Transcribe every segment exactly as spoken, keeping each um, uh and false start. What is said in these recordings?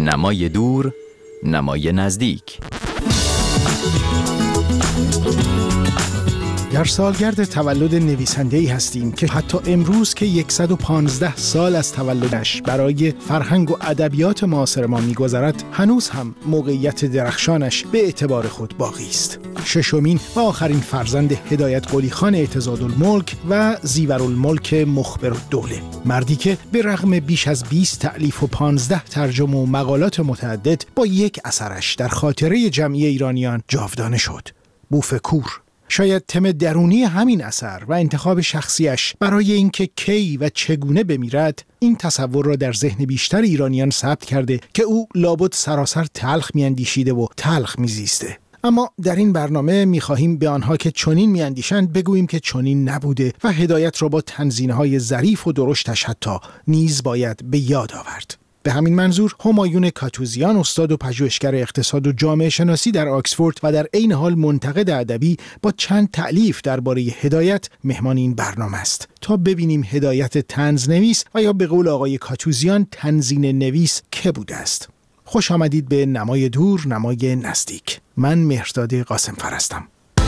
نمای دور، نمای نزدیک. در سالگرد تولد نویسنده‌ای هستیم که حتی امروز که صد و پانزده سال از تولدش برای فرهنگ و ادبیات معاصر ما می‌گذرد، هنوز هم موقعیت درخشانش به اعتبار خود باقی است. ششمین و آخرین فرزند هدایت قلی خان اعتضادالملک و زیورالملک مخبرالدوله، مردی که به رغم بیش از بیست تألیف و پانزده ترجمه و مقالات متعدد با یک اثرش در خاطره جمعی ایرانیان جاودانه شد: بوف کور. شاید تم درونی همین اثر و انتخاب شخصیش برای اینکه کی و چگونه بمیرد این تصور را در ذهن بیشتر ایرانیان ثبت کرده که او لابد سراسر تلخ میاندیشیده و تلخ میزیسته. اما در این برنامه می‌خواهیم به آنها که چنین میاندیشند بگوییم که چنین نبوده و هدایت را با تنزینه‌های ظریف و درشتش حتی نیز باید به یاد آورد. به همین منظور همایون کاتوزیان، استاد و پژوهشگر اقتصاد و جامعه شناسی در آکسفورد و در عین حال منتقد ادبی، با چند تألیف درباره هدایت مهمان این برنامه است تا ببینیم هدایت طنزنویس و یا به قول آقای کاتوزیان تنزین نویس که بوده است. خوش آمدید به نمای دور، نمای نزدیک. من مهرداد قاسمفر هستم.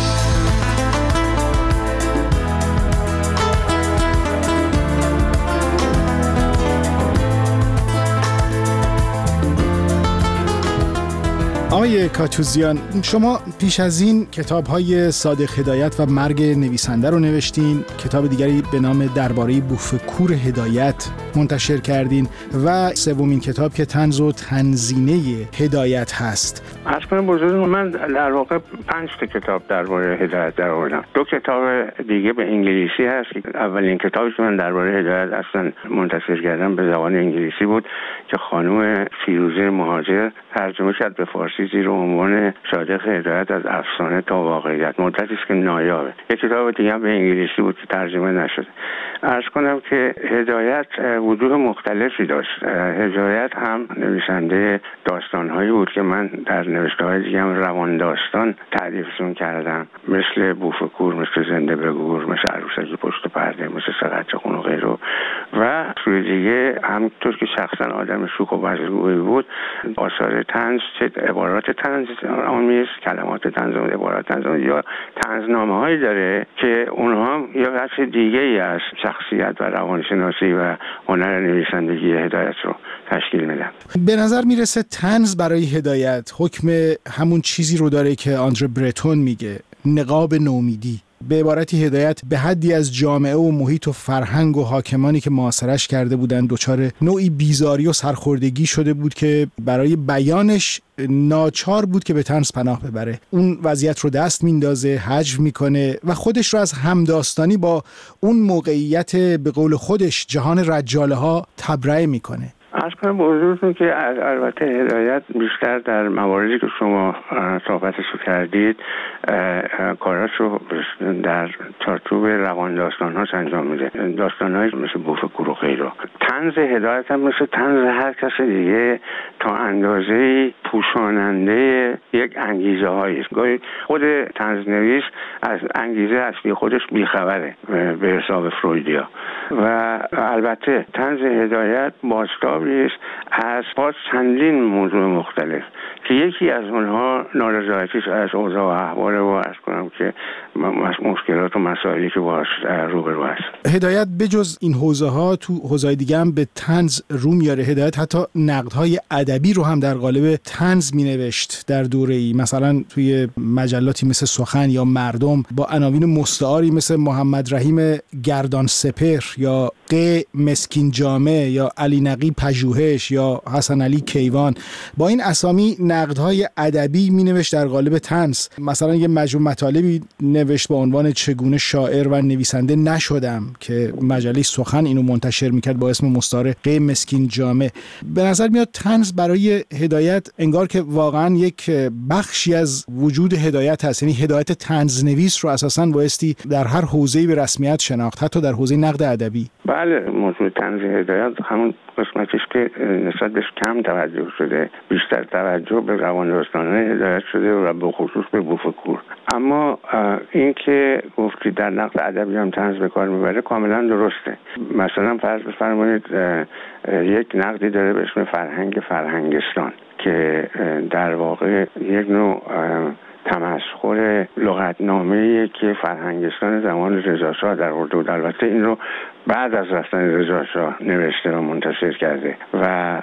آقای کاتوزیان، شما پیش از این کتاب‌های صادق هدایت و مرگ نویسنده رو نوشتین، کتاب دیگری به نام درباره بوف کور هدایت منتشر کردین و سومین کتاب که طنز و تنزینه هدایت هست. عرض کنم بزرگوار، من در واقع پنج تا کتاب درباره هدایت درآوردم. دو کتاب دیگه به انگلیسی هست. اولین کتابی که من درباره هدایت اصلا منتشر کردم به زبان انگلیسی بود که خانم فیروزه مهاجر ترجمه کرد به فارسی زیر عنوان صادق هدایت از افسانه تا واقعیت. مدتی است که نایابه. یک کتاب دیگه هم به انگلیسی بود که ترجمه نشده. عرض کنم که هدایت وجوه مختلفی داشت. هدایت هم نویسنده داستان‌هایی بود که من در نوشته‌های دیگه هم روان داستان تعریفشون کردم، مثل بوف کور، مثل زنده به گور، مثل عروسکی پشت پرده، مثل سقط خون و غیره. و سوی دیگه همونطور که شخصا آدم شوخ و بزرگویی بود، آثار طنز، چه عبارات طنز آمیز، کلمات طنز و عبارات طنز یا طنزنامه‌هایی داره که اونها یا بخش دیگه‌ای از شخصیت و روانشناسی و هنر نویسندگی هدایت رو تشکیل میدن. به نظر میرسه طنز برای هدایت حکم همون چیزی رو داره که آندره برتون میگه، نقاب نومیدی. به عبارتی هدایت به حدی از جامعه و محیط و فرهنگ و حاکمانی که معاصرش کرده بودن دچار نوعی بیزاری و سرخوردگی شده بود که برای بیانش ناچار بود که به طنز پناه ببره. اون وضعیت رو دست میندازه، حجو میکنه و خودش رو از همداستانی با اون موقعیت به قول خودش جهان رجاله ها تبرئه میکنه. عرض کنم به حضورتون که البته هدایت بیشتر در مواردی که شما صحبتشو کردید کاراشو در چارچوب روان داستان‌هاش انجام میده. داستان‌هایی مثل بوف کور و غیره. طنز هدایت هم مثل طنز هر کس دیگه تا اندازه‌ای پوشاننده یک انگیزه هایی است. گاهی خود طنزنویس از انگیزه اصلی خودش بیخبره به حساب فرویدیا. و البته طنز هدایت بازتابی است از باز چندین موضوع مختلف که یکی از اونها نارضایتیش از اوضاع و احوال و عرض کنم که مشکلات و مسائلی که باش روبرو هست. هدایت بجز این حوزه ها تو حوزه‌های دیگه هم به طنز رو میاره. هدایت حتی نقدهای ادبی رو هم در قالب طنز مینوشت در دوره‌ای، مثلا توی مجلاتی مثل سخن یا مردم با عناوین مستعاری مثل محمد رحیم گردان سپر یا ق مسکین جامه یا علی نقی پژوهش یا حسن علی کیوان، با این اسامی نقدهای ادبی مینوشت در قالب طنز. مثلا یه مجموعه مطالبی نوشت با عنوان چگونه شاعر و نویسنده نشدم که مجله سخن اینو منتشر میکرد با اسم مستعار ق مسکین جامه. به نظر میاد طنز برای هدایت انگار که واقعا یک بخشی از وجود هدایت هست، یعنی هدایت طنزنویس رو اساساً بایستی در هر حوزه‌ای به رسمیت شناخت، حتی در حوزه نقد ادبی. بله، موضوع طنز هدایت همون قسمتش که نسبت بهش کم توجه شده، بیشتر توجه به روان داستان‌های هدایت شده و به خصوص به بوفکور. اما این که گفتی در نقد ادبی هم طنز به کار میبره کاملا درسته. مثلا فرض بفرمایید یک نقدی داره به اسم فرهنگ فرهنگستان که در واقع یک نوع تمسخر لغتنامه‌ای که فرهنگستان زمان رضاشاه در اردو، البته این رو بعد از رفتن رضاشاه نوشته و منتشر کرده و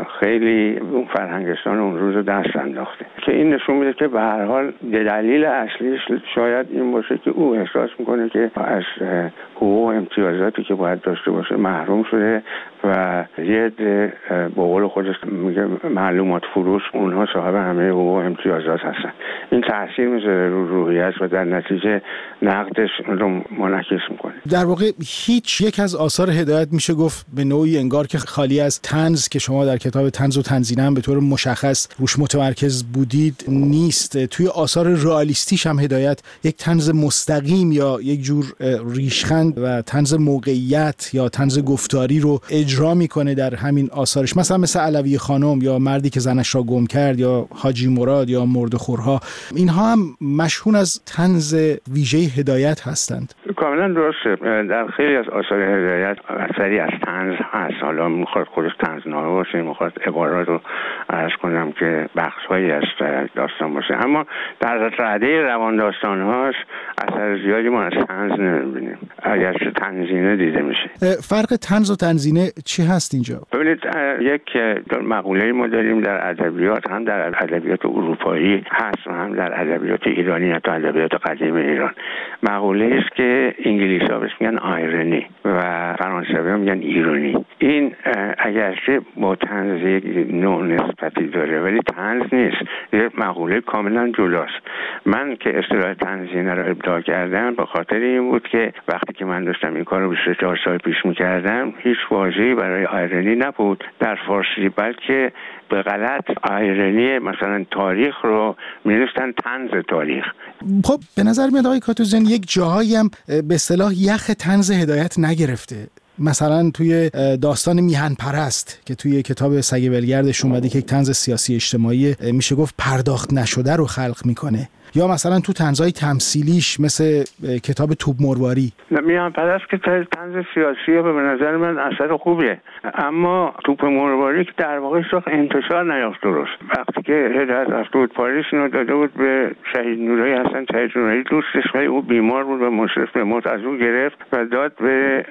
خیلی اون فرهنگستان اون روز رو دست انداخته، که این نشون میده که به هر حال دلیل اصلیش شاید این باشه که او احساس میکنه که از حقوق و امتیازاتی که باید داشته باشه محروم شده و یه عده به قول خودش میگه معلومات فروش، اونها صاحب همه حقوق و امتیازات هستن. این تاثیر میذاره رو روحیه‌اش و در نتیجه نقدش رو منعکس میکنه. در واقع هیچ یک از آثار هدایت میشه گفت به نوعی انگار که خالی از طنز که شما در کتاب طنز و تنزینه هم به طور مشخص روش متمرکز بودید نیست. توی آثار رئالیستیش هم هدایت یک طنز مستقیم یا یک جور ریشخند و طنز موقعیت یا طنز گفتاری رو اجرا میکنه در همین آثارش، مثلا مثل علوی خانم یا مردی که زنش را گم کرد یا حاجی مراد یا مردخورها. اینها هم مشهون از طنز ویژه هدایت هستند. کاملا درسته. در خیلی از آثار هدایت اثری از طنز هست. حالا میخواد خودش طنزنامه باشه، میخواد عبارات رو عرض کنم که بخش‌هایی از داستان باشه، اما در رده روان داستان‌هاش اثر زیادی ما از طنز نمی‌بینیم، اگرچه تنزینه دیده میشه. فرق طنز و تنزینه چی هست اینجا؟ ببینید، یک مقوله‌ای ما داریم در ادبیات، هم در ادبیات اروپایی هست و هم در ادبیات ایرانی، حتی ادبیات قدیم ایران. مقوله است که انگلیسی‌ها بهش میگن آیرنی و فرانسوی‌ها میگن ایرونی. این اگرچه با طنز یک نوع نسبتی داره ولی طنز نیست، یه مقوله کاملا جداست. من که اصطلاح تنزینه رو ابداع کردم به خاطر این بود که وقتی که من داشتم این کارو بیست و چهار سال پیش می‌کردم هیچ واژه‌ای برای آیرنی نبود در فارسی، بلکه به غلط آیرنی مثلا تاریخ رو می‌نوشتن طنز تاریخ. خب به نظر میاد آقای کاتوزیان یک جاهایی هم به اصطلاح یخ طنز هدایت نگرفته. مثلا توی داستان میهن پرست که توی کتاب سگ ولگردش اومده که یک طنز سیاسی اجتماعی میشه گفت پرداخت نشده رو خلق میکنه، یا مثلا تو طنزهای تمثیلیش مثل کتاب توپ مرواری. میهن پرست که طنز سیاسیه به نظر من اثر خوبیه، اما توپ مرواری که در واقع شاخ انتشار نیافت درست. وقتی که هدایت رفته بود پاریس اینو داده بود به شهید نورایی، حسن شهید نورایی دوستش، ولی او بیمار بود و مشرف به موت از او گرفت و داد به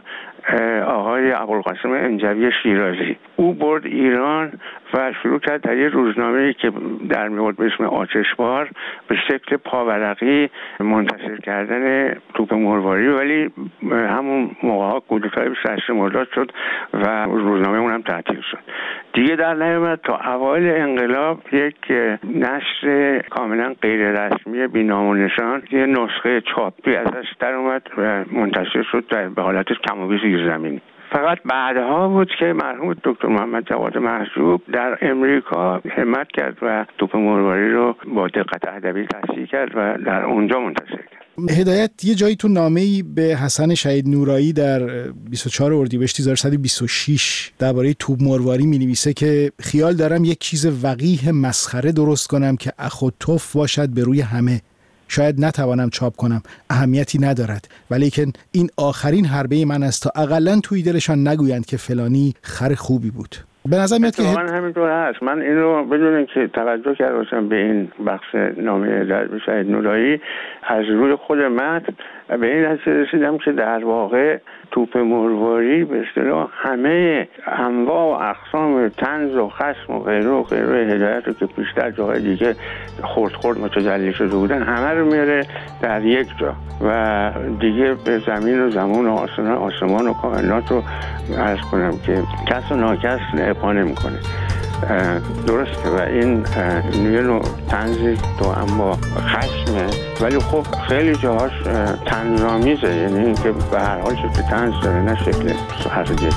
آقای ابوالقاسم انجوی شیرازی. او برد ایران و شروع کرد در یه روزنامه‌ای که در میاد به اسم آتشبار به شکل پاورقی منتشر کردن توپ مرواری، ولی همون موقع کودتای بیست و هشت مرداد شد و روزنامه اون هم تعطیل شد. دیگه در نیامد تا اوایل انقلاب یک نشر کاملا غیر رسمی بی نام و نشان یه نسخه چاپی ازش در اومد و منتشر شد در به حالت کم و بیش زیرزمینی. فقط بعدها بود که مرحوم دکتر محمد جواد محجوب در امریکا همت کرد و توپ مرواری رو با دقت ادبی تصحیح کرد و در اونجا منتشر کرد. هدایت یه جایی تو نامه‌ای به حسن شهید نورایی در بیست و چهار اردیبهشت هزار و سیصد و بیست و شش درباره توپ مرواری می‌نویسه که خیال دارم یک چیز وقیح مسخره درست کنم که اخ و تف باشد به روی همه. شاید نتوانم چاپ کنم، اهمیتی ندارد، ولیکن این آخرین حربه من است تا اقلن توی دلشان نگویند که فلانی خر خوبی بود. به نظر میاد که من همینطور هست. من این رو بدون اینکه توجه کرده باشم به این بخش نامه در شهید نورایی، از روی خود متن به این نتیجه رسیدم که در واقع توپ مرواری به اصطلاح همه انواع و اقسام طنز و خشم و غیره و غیره هدایت رو که بیشتر جاهای دیگه خرد خرد متجلی شده بودن همه رو میاره در یک جا و دیگه به زمین و زمان و آسمان, آسمان و کائنات رو عرض کنم که کس و ناکس اعفا نمی‌کنه. درسته و این یه نوع طنزی تو اما خشمه، ولی خب خیلی جاهاش طنزآمیزه، یعنی اینکه به هر حال شکل طنز داره نه شکل حرف جدی.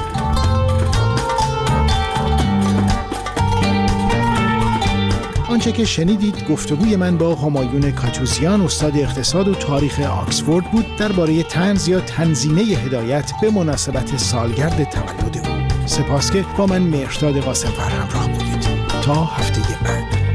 آنچه که شنیدید گفتگوی من با همایون کاتوزیان، استاد اقتصاد و تاریخ آکسفورد بود درباره طنز یا تنزینه هدایت به مناسبت سالگرد تولد او. سپاس که با من مهرداد قاسمفر همراه بودید. تا هفته بعد.